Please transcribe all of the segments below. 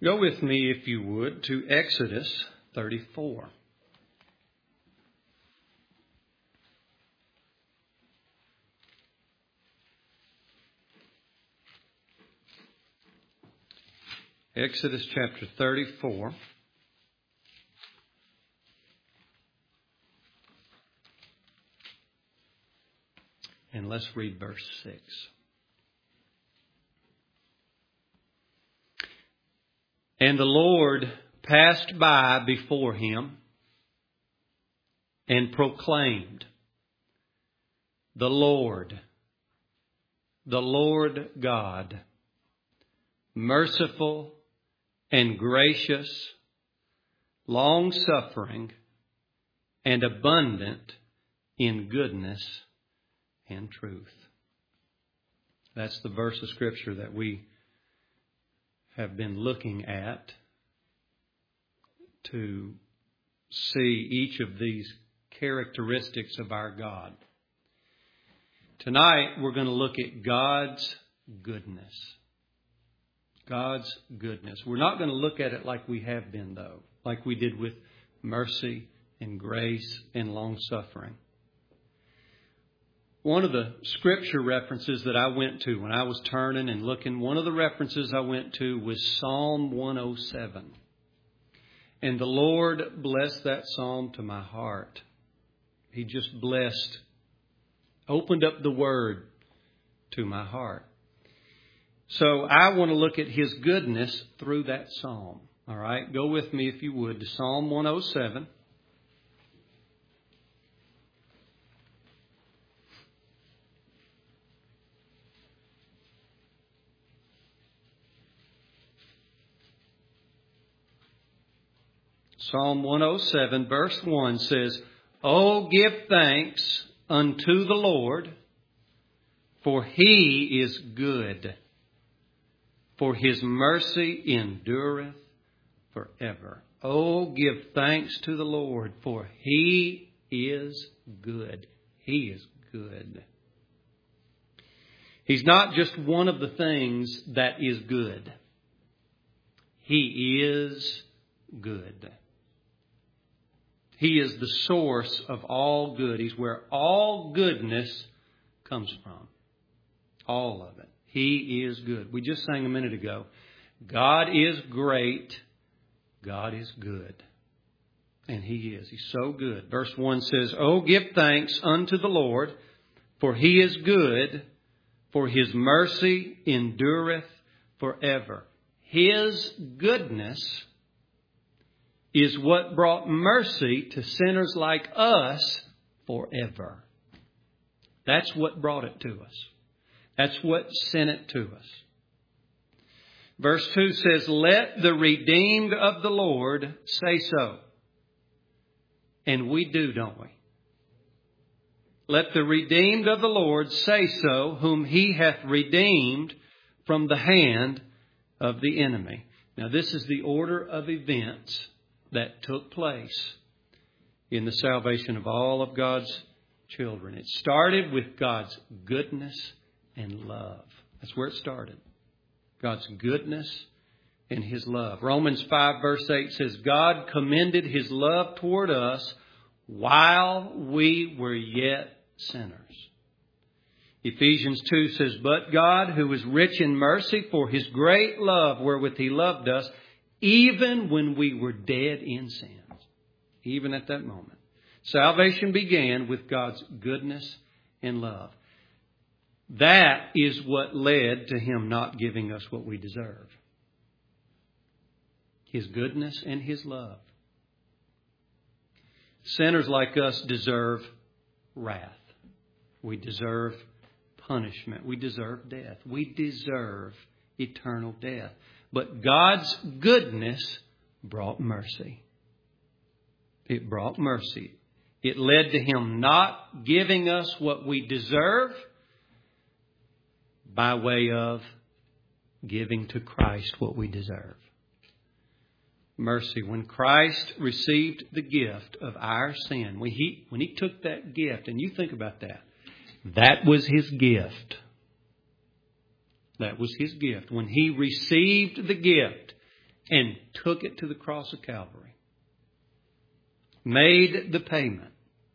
Go with me, if you would, to Exodus 34. Exodus chapter 34. And let's read verse 6. And the Lord passed by before him and proclaimed, the Lord God, merciful and gracious, long-suffering, and abundant in goodness and truth. That's the verse of Scripture that we have been looking at to see each of these characteristics of our God. Tonight we're going to look at God's goodness. God's goodness. We're not going to look at it like we have been, though, like we did with mercy and grace and long-suffering. One of the scripture references that I went to when I was turning and looking, one of the references I went to was Psalm 107. And the Lord blessed that psalm to my heart. He just blessed, opened up the Word to my heart. So I want to look at His goodness through that psalm. All right, go with me, if you would, to Psalm 107. Psalm 107, verse 1 says, "Oh, give thanks unto the Lord, for He is good, for His mercy endureth forever." Oh, give thanks to the Lord, for He is good. He is good. He's not just one of the things that is good. He is good. He is the source of all good. He's where all goodness comes from. All of it. He is good. We just sang a minute ago. God is great. God is good. And He is. He's so good. Verse 1 says, "Oh, give thanks unto the Lord, for He is good, for His mercy endureth forever." His goodness is what brought mercy to sinners like us forever. That's what brought it to us. That's what sent it to us. Verse 2 says, "Let the redeemed of the Lord say so." And we do, don't we? "Let the redeemed of the Lord say so, whom He hath redeemed from the hand of the enemy." Now, this is the order of events that took place in the salvation of all of God's children. It started with God's goodness and love. That's where it started. God's goodness and His love. Romans 5 verse 8 says, "God commended His love toward us while we were yet sinners." Ephesians 2 says, "But God, who is rich in mercy, for His great love wherewith He loved us, even when we were dead in sins." Even at that moment. Salvation began with God's goodness and love. That is what led to Him not giving us what we deserve. His goodness and His love. Sinners like us deserve wrath. We deserve punishment. We deserve death. We deserve eternal death. But God's goodness brought mercy. It brought mercy. It led to Him not giving us what we deserve by way of giving to Christ what we deserve. Mercy. When Christ received the gift of our sin, when He took that gift, and you think about that, that was His gift. That was His gift. When He received the gift and took it to the cross of Calvary. Made the payment.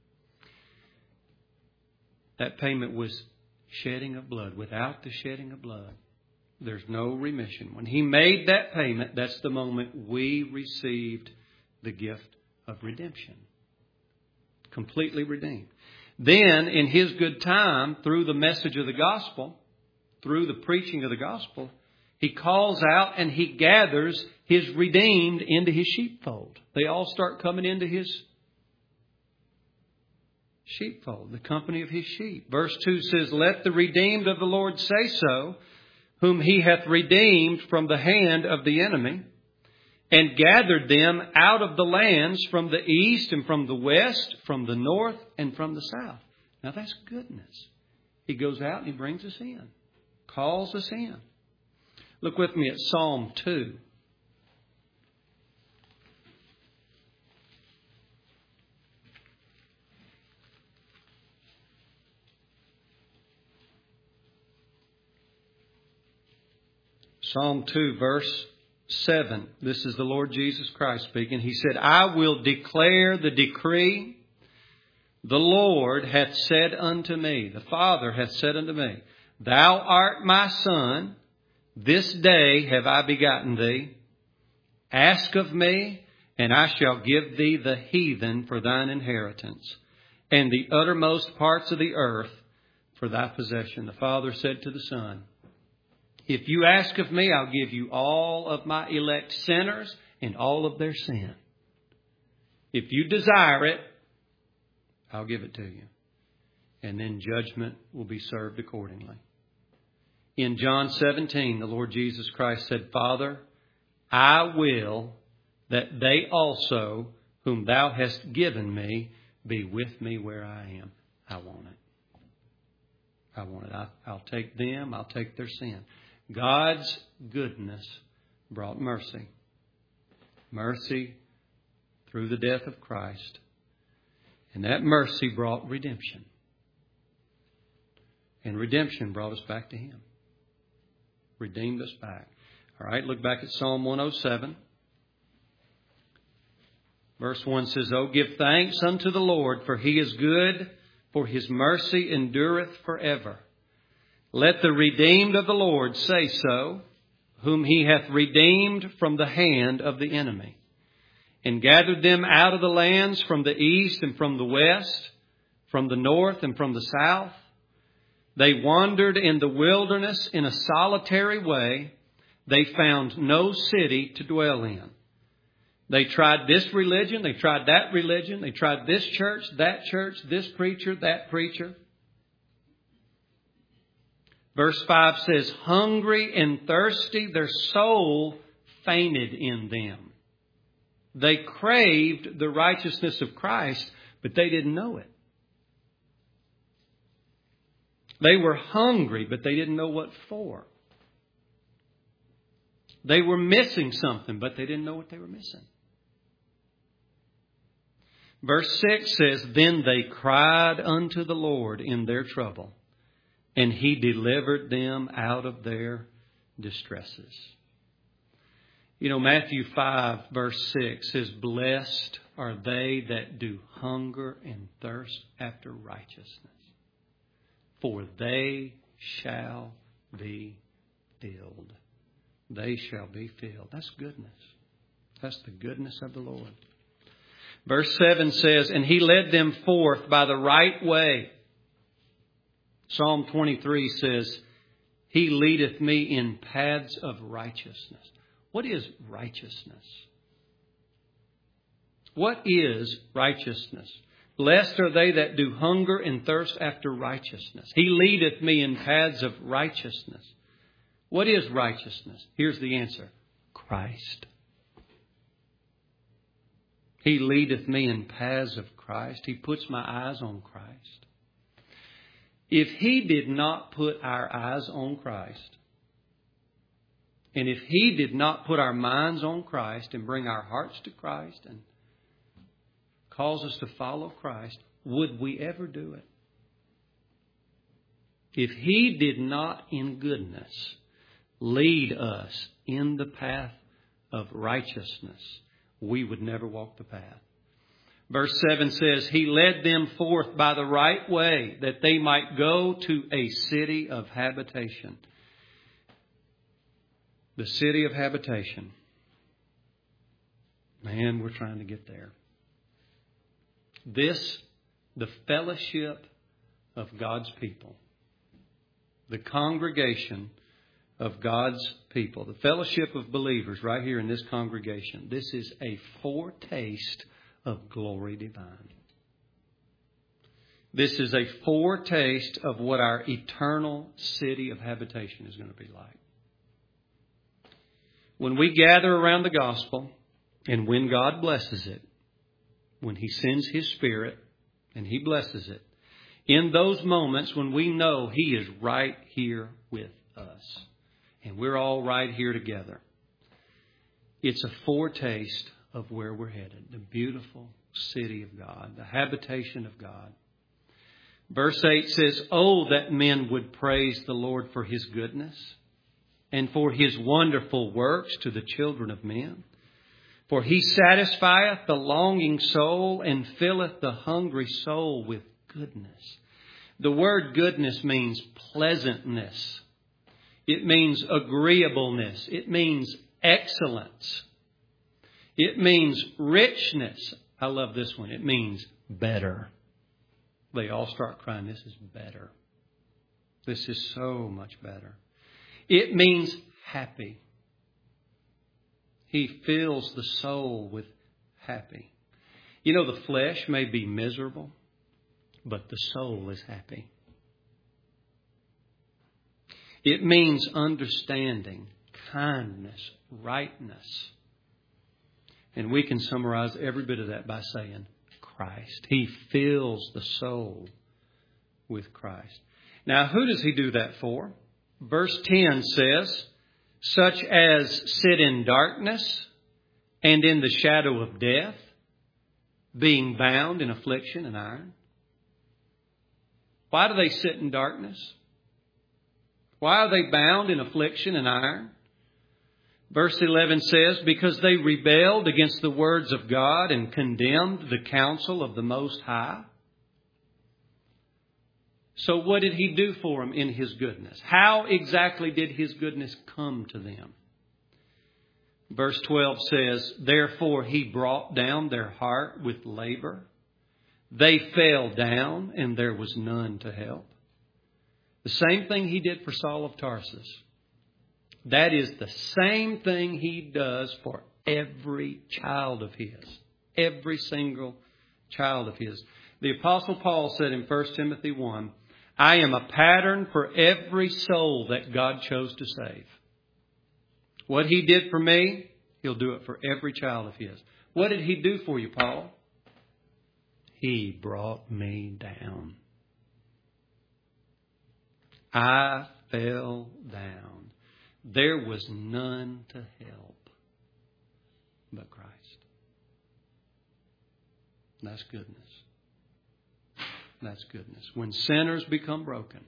That payment was shedding of blood. Without the shedding of blood, there's no remission. When He made that payment, that's the moment we received the gift of redemption. Completely redeemed. Then, in His good time, through the message of the gospel, through the preaching of the gospel, He calls out and He gathers His redeemed into His sheepfold. They all start coming into His sheepfold, the company of His sheep. Verse 2 says, "Let the redeemed of the Lord say so, whom He hath redeemed from the hand of the enemy, and gathered them out of the lands from the east and from the west, from the north and from the south." Now that's goodness. He goes out and He brings us in, calls us in. Look with me at Psalm 2. Psalm 2, verse 7. This is the Lord Jesus Christ speaking. He said, "I will declare the decree. The Lord hath said unto me," the Father hath said unto me, "Thou art my Son. This day have I begotten thee. Ask of me, and I shall give thee the heathen for thine inheritance, and the uttermost parts of the earth for thy possession." The Father said to the Son, "If you ask of me, I'll give you all of my elect sinners and all of their sin. If you desire it, I'll give it to you. And then judgment will be served accordingly." In John 17, the Lord Jesus Christ said, "Father, I will that they also, whom thou hast given me, be with me where I am." I want it. I want it. I'll take them. I'll take their sin. God's goodness brought mercy. Mercy through the death of Christ. And that mercy brought redemption. And redemption brought us back to Him. Redeemed us back. All right, look back at Psalm 107. Verse 1 says, "Oh, give thanks unto the Lord, for He is good, for His mercy endureth forever. Let the redeemed of the Lord say so, whom He hath redeemed from the hand of the enemy, and gathered them out of the lands from the east and from the west, from the north and from the south. They wandered in the wilderness in a solitary way. They found no city to dwell in. They tried this religion, they tried that religion, they tried this church, this preacher, that preacher." Verse 5 says, "Hungry and thirsty, their soul fainted in them." They craved the righteousness of Christ, but they didn't know it. They were hungry, but they didn't know what for. They were missing something, but they didn't know what they were missing. Verse 6 says, "Then they cried unto the Lord in their trouble, and He delivered them out of their distresses." You know, Matthew 5 verse 6 says, "Blessed are they that do hunger and thirst after righteousness, for they shall be filled." They shall be filled. That's goodness. That's the goodness of the Lord. Verse 7 says, "And He led them forth by the right way." Psalm 23 says, "He leadeth me in paths of righteousness." What is righteousness? What is righteousness? "Blessed are they that do hunger and thirst after righteousness. He leadeth me in paths of righteousness." What is righteousness? Here's the answer. Christ. He leadeth me in paths of Christ. He puts my eyes on Christ. If He did not put our eyes on Christ, and if He did not put our minds on Christ and bring our hearts to Christ and cause us to follow Christ, would we ever do it? If He did not in goodness lead us in the path of righteousness, we would never walk the path. Verse 7 says, He led them forth by the right way, that they might go to a city of habitation. The city of habitation. Man, we're trying to get there. This, the fellowship of God's people. The congregation of God's people. The fellowship of believers right here in this congregation. This is a foretaste of glory divine. This is a foretaste of what our eternal city of habitation is going to be like. When we gather around the gospel, and when God blesses it, when He sends His Spirit and He blesses it, in those moments when we know He is right here with us, and we're all right here together, it's a foretaste of where we're headed. The beautiful city of God, the habitation of God. Verse 8 says, Oh, that men would praise the Lord for His goodness and for His wonderful works to the children of men. For He satisfieth the longing soul and filleth the hungry soul with goodness. The word goodness means pleasantness. It means agreeableness. It means excellence. It means richness. I love this one. It means better. They all start crying, this is better. This is so much better. It means happy. He fills the soul with happy. You know, the flesh may be miserable, but the soul is happy. It means understanding, kindness, rightness. And we can summarize every bit of that by saying Christ. He fills the soul with Christ. Now, who does He do that for? Verse 10 says, Such as sit in darkness and in the shadow of death, being bound in affliction and iron. Why do they sit in darkness? Why are they bound in affliction and iron? Verse 11 says, Because they rebelled against the words of God and condemned the counsel of the Most High. So what did He do for them in His goodness? How exactly did His goodness come to them? Verse 12 says, Therefore He brought down their heart with labor. They fell down and there was none to help. The same thing He did for Saul of Tarsus. That is the same thing He does for every child of His. Every single child of His. The Apostle Paul said in 1 Timothy 1, I am a pattern for every soul that God chose to save. What He did for me, He'll do it for every child of His. What did He do for you, Paul? He brought me down. I fell down. There was none to help but Christ. That's goodness. That's goodness. When sinners become broken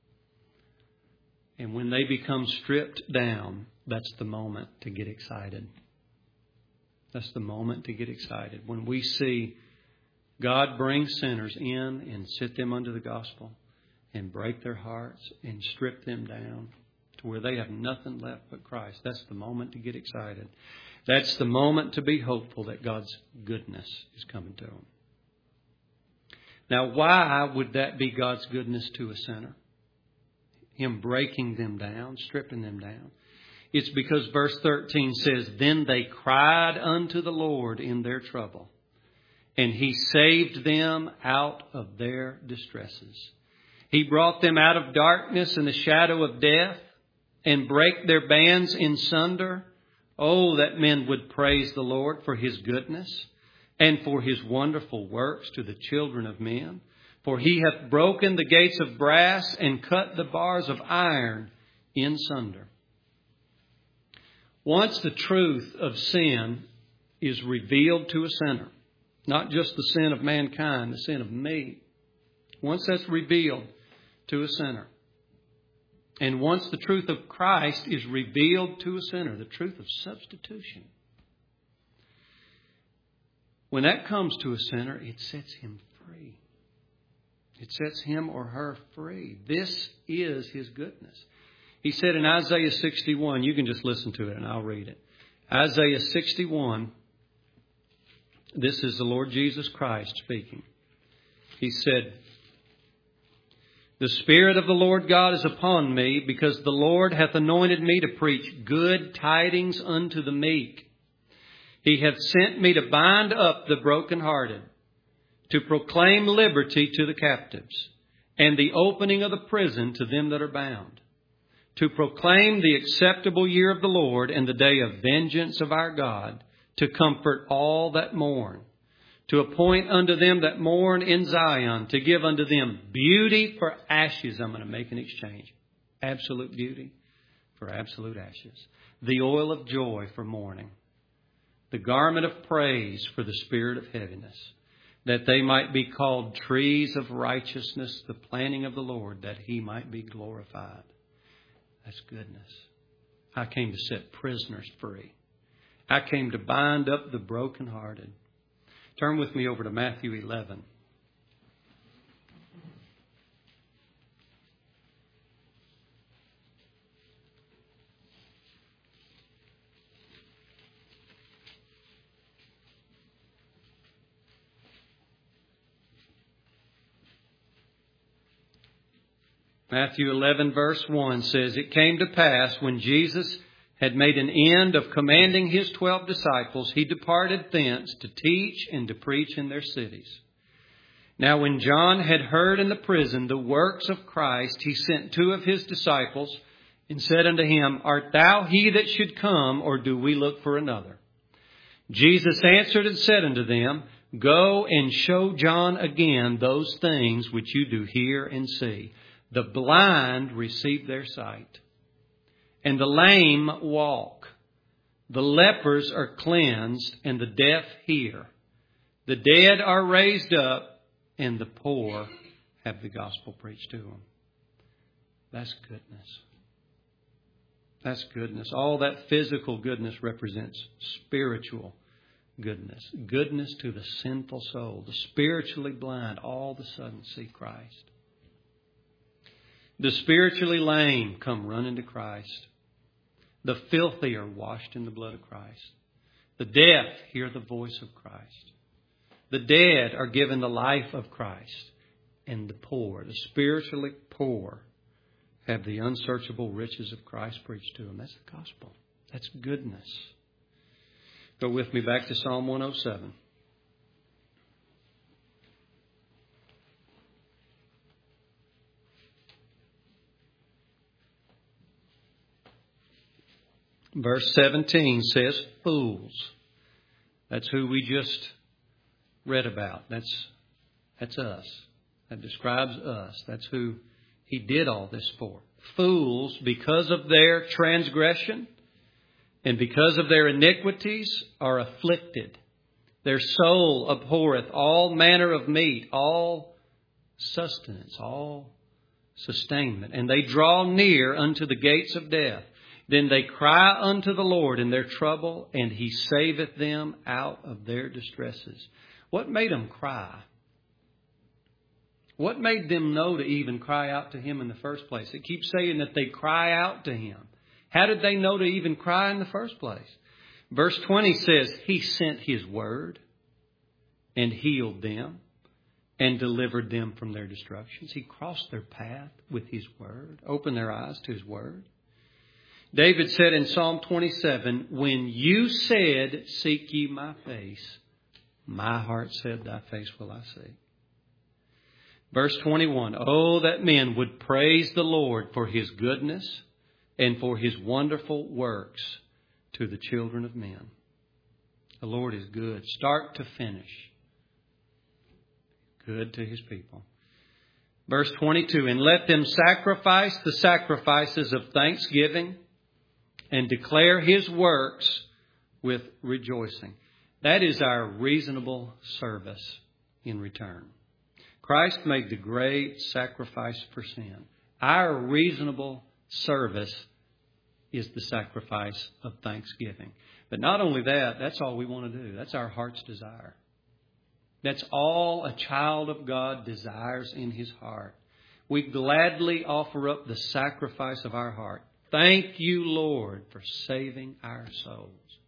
and when they become stripped down, that's the moment to get excited. That's the moment to get excited. When we see God bring sinners in and sit them under the gospel and break their hearts and strip them down to where they have nothing left but Christ. That's the moment to get excited. That's the moment to be hopeful that God's goodness is coming to them. Now, why would that be God's goodness to a sinner? Him breaking them down, stripping them down. It's because verse 13 says, Then they cried unto the Lord in their trouble, and He saved them out of their distresses. He brought them out of darkness and the shadow of death, and brake their bands in sunder. Oh, that men would praise the Lord for His goodness and for His wonderful works to the children of men. For He hath broken the gates of brass and cut the bars of iron in sunder. Once the truth of sin is revealed to a sinner, not just the sin of mankind, the sin of me. Once that's revealed to a sinner, And once the truth of Christ is revealed to a sinner, the truth of substitution, when that comes to a sinner, it sets him free. It sets him or her free. This is His goodness. He said in Isaiah 61, you can just listen to it and I'll read it. Isaiah 61, this is the Lord Jesus Christ speaking. He said, "The Spirit of the Lord God is upon me, because the Lord hath anointed me to preach good tidings unto the meek. He hath sent me to bind up the brokenhearted, to proclaim liberty to the captives, and the opening of the prison to them that are bound, to proclaim the acceptable year of the Lord and the day of vengeance of our God, to comfort all that mourn, to appoint unto them that mourn in Zion, to give unto them beauty for ashes." I'm going to make an exchange. Absolute beauty for absolute ashes. The oil of joy for mourning. The garment of praise for the spirit of heaviness. That they might be called trees of righteousness, the planting of the Lord, that He might be glorified. That's goodness. I came to set prisoners free. I came to bind up the brokenhearted. Turn with me over to Matthew 11. Matthew 11 verse 1 says, "It came to pass when Jesus had made an end of commanding His 12 disciples, He departed thence to teach and to preach in their cities. Now when John had heard in the prison the works of Christ, he sent 2 of his disciples and said unto him, Art thou he that should come, or do we look for another? Jesus answered and said unto them, Go and show John again those things which you do hear and see. The blind receive their sight, and the lame walk. The lepers are cleansed, and the deaf hear. The dead are raised up, and the poor have the gospel preached to them." That's goodness. That's goodness. All that physical goodness represents spiritual goodness. Goodness to the sinful soul. The spiritually blind all of a sudden see Christ. The spiritually lame come running to Christ. The filthy are washed in the blood of Christ. The deaf hear the voice of Christ. The dead are given the life of Christ. And the poor, the spiritually poor, have the unsearchable riches of Christ preached to them. That's the gospel. That's goodness. Go with me back to Psalm 107. Verse 17 says, fools. That's who we just read about. That's us. That describes us. That's who He did all this for. Fools, because of their transgression and because of their iniquities, are afflicted. Their soul abhorreth all manner of meat, all sustenance, all sustainment. And they draw near unto the gates of death. Then they cry unto the Lord in their trouble, and He saveth them out of their distresses. What made them cry? What made them know to even cry out to Him in the first place? It keeps saying that they cry out to Him. How did they know to even cry in the first place? Verse 20 says, He sent His word and healed them and delivered them from their destructions. He crossed their path with His word, opened their eyes to His word. David said in Psalm 27, When you said, Seek ye my face, my heart said, Thy face will I seek. Verse 21, Oh, that men would praise the Lord for His goodness and for His wonderful works to the children of men. The Lord is good, start to finish. Good to His people. Verse 22, And let them sacrifice the sacrifices of thanksgiving and declare His works with rejoicing. That is our reasonable service in return. Christ made the great sacrifice for sin. Our reasonable service is the sacrifice of thanksgiving. But not only that, that's all we want to do. That's our heart's desire. That's all a child of God desires in his heart. We gladly offer up the sacrifice of our heart. Thank you, Lord, for saving our souls.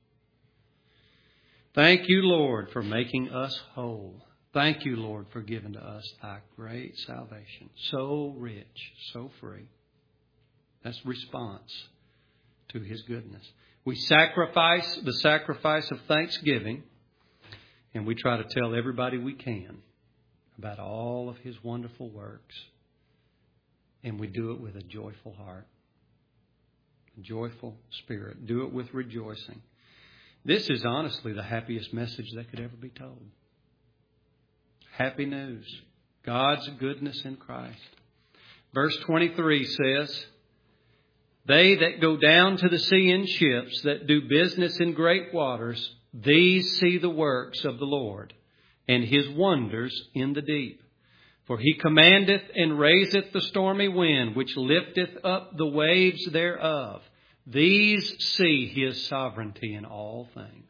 Thank you, Lord, for making us whole. Thank you, Lord, for giving to us thy great salvation. So rich, so free. That's response to his goodness. We sacrifice the sacrifice of thanksgiving, and we try to tell everybody we can about all of his wonderful works. And we do it with a joyful heart, a joyful spirit. Do it with rejoicing. This is honestly the happiest message that could ever be told. Happy news. God's goodness in Christ. Verse 23 says, they that go down to the sea in ships, that do business in great waters, these see the works of the Lord, and his wonders in the deep. For he commandeth and raiseth the stormy wind, which lifteth up the waves thereof. These see his sovereignty in all things.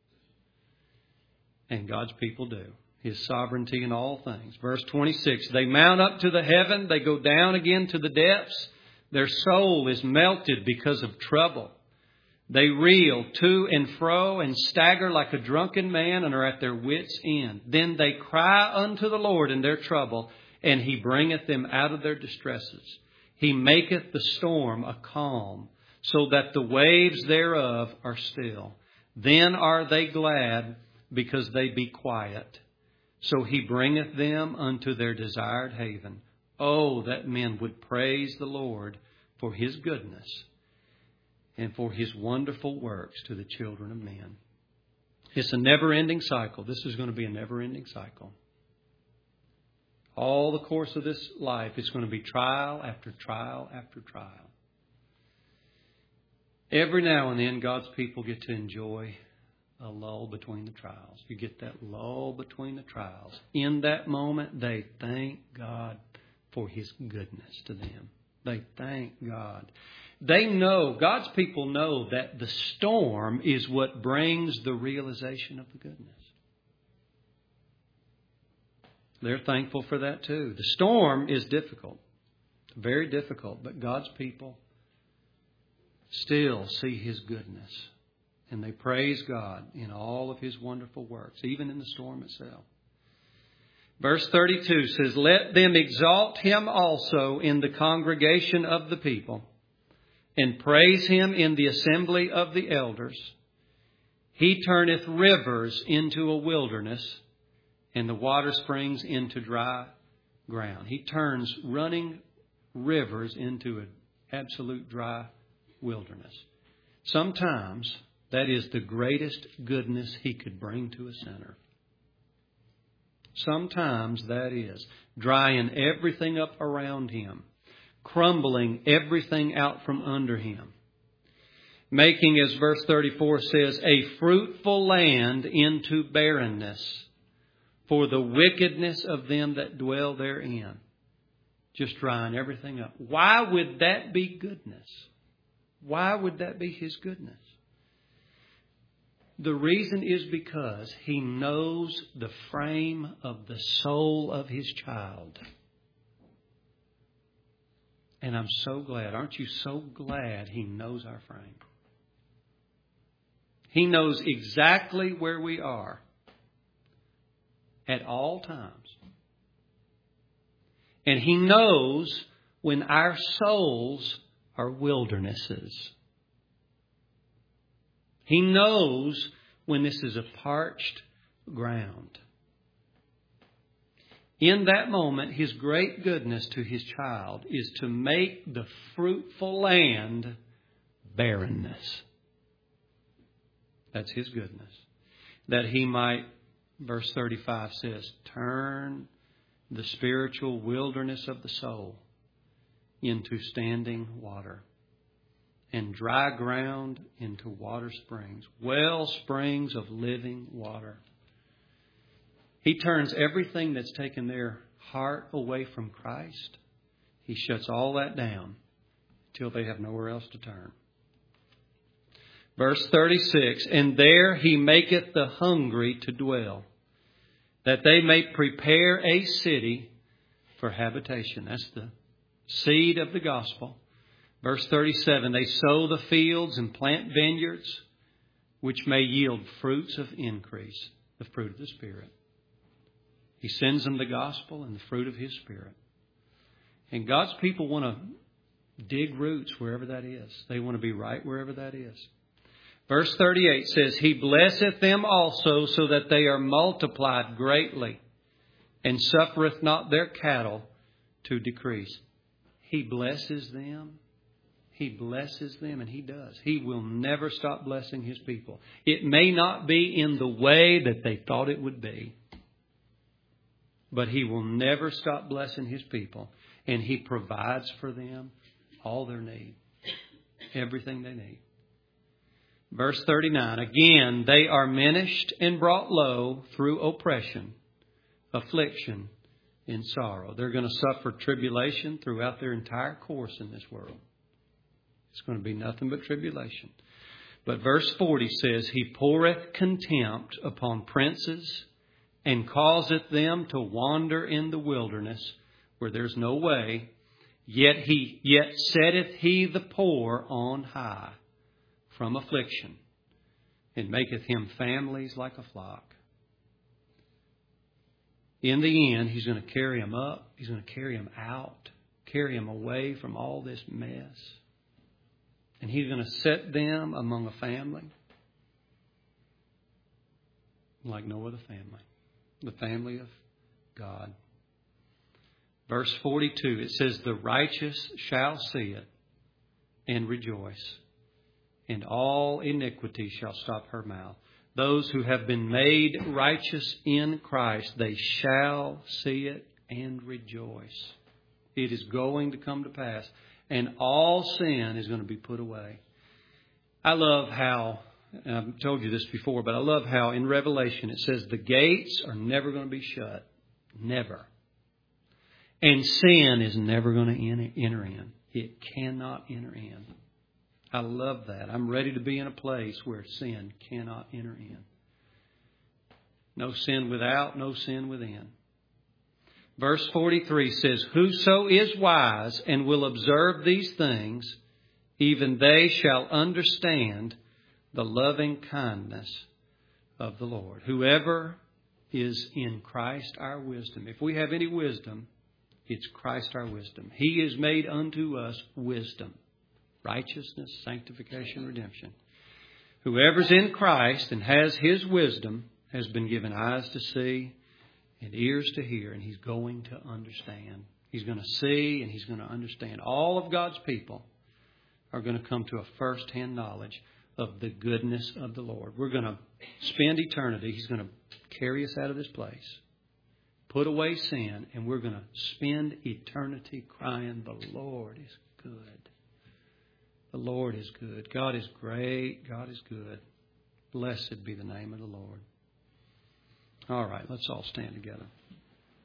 And God's people do. His sovereignty in all things. Verse 26, they mount up to the heaven, they go down again to the depths. Their soul is melted because of trouble. They reel to and fro and stagger like a drunken man and are at their wits' end. Then they cry unto the Lord in their trouble, and he bringeth them out of their distresses. He maketh the storm a calm, so that the waves thereof are still. Then are they glad, because they be quiet. So he bringeth them unto their desired haven. Oh, that men would praise the Lord for his goodness and for his wonderful works to the children of men. It's a never-ending cycle. This is going to be a never-ending cycle. All the course of this life, it's going to be trial after trial after trial. Every now and then, God's people get to enjoy a lull between the trials. You get that lull between the trials. In that moment, they thank God for his goodness to them. They thank God. They know, God's people know that the storm is what brings the realization of the goodness. They're thankful for that too. The storm is difficult, very difficult, but God's people still see his goodness. And they praise God in all of his wonderful works, even in the storm itself. Verse 32 says, let them exalt him also in the congregation of the people, and praise him in the assembly of the elders. He turneth rivers into a wilderness, and the water springs into dry ground. He turns running rivers into an absolute dry wilderness. Sometimes that is the greatest goodness he could bring to a sinner. Sometimes that is drying everything up around him, crumbling everything out from under him, making, as verse 34 says, a fruitful land into barrenness for the wickedness of them that dwell therein. Just drying everything up. Why would that be goodness? Why would that be his goodness? The reason is because he knows the frame of the soul of his child. And I'm so glad. Aren't you so glad he knows our frame? He knows exactly where we are at all times. And he knows when our souls are wildernesses. He knows when this is a parched ground. In that moment, his great goodness to his child is to make the fruitful land barrenness. That's his goodness. That he might, verse 35 says, turn the spiritual wilderness of the soul into standing water, and dry ground into water springs, well springs of living water. He turns everything that's taken their heart away from Christ. He shuts all that down till they have nowhere else to turn. Verse 36, and there He maketh the hungry to dwell, that they may prepare a city for habitation. That's the seed of the gospel. Verse 37, they sow the fields and plant vineyards, which may yield fruits of increase, the fruit of the Spirit. He sends them the gospel and the fruit of His Spirit. And God's people want to dig roots wherever that is. They want to be right wherever that is. Verse 38 says, He blesseth them also, so that they are multiplied greatly, and suffereth not their cattle to decrease. He blesses them. He blesses them, and He does. He will never stop blessing His people. It may not be in the way that they thought it would be, but He will never stop blessing His people. And He provides for them all their need, everything they need. Verse 39, again, they are minished and brought low through oppression, affliction, and sorrow. They're going to suffer tribulation throughout their entire course in this world. It's going to be nothing but tribulation. But verse 40 says, He poureth contempt upon princes, and causeth them to wander in the wilderness, where there's no way. Yet setteth He the poor on high from affliction, and maketh him families like a flock. In the end, He's going to carry them up. He's going to carry them out, carry them away from all this mess. And He's going to set them among a family like no other family, the family of God. Verse 42, it says, the righteous shall see it and rejoice, and all iniquity shall stop her mouth. Those who have been made righteous in Christ, they shall see it and rejoice. It is going to come to pass, and all sin is going to be put away. I love how, and I've told you this before, but I love how in Revelation it says the gates are never going to be shut. Never. And sin is never going to enter in. It cannot enter in. I love that. I'm ready to be in a place where sin cannot enter in. No sin without, no sin within. Verse 43 says, whoso is wise and will observe these things, even they shall understand the loving kindness of the Lord. Whoever is in Christ our wisdom. If we have any wisdom, it's Christ our wisdom. He is made unto us wisdom, righteousness, sanctification, redemption. Whoever's in Christ and has His wisdom has been given eyes to see and ears to hear, and he's going to understand. He's going to see and he's going to understand. All of God's people are going to come to a first-hand knowledge of the goodness of the Lord. We're going to spend eternity. He's going to carry us out of this place, put away sin, and we're going to spend eternity crying, the Lord is good. The Lord is good. God is great. God is good. Blessed be the name of the Lord. All right, let's all stand together.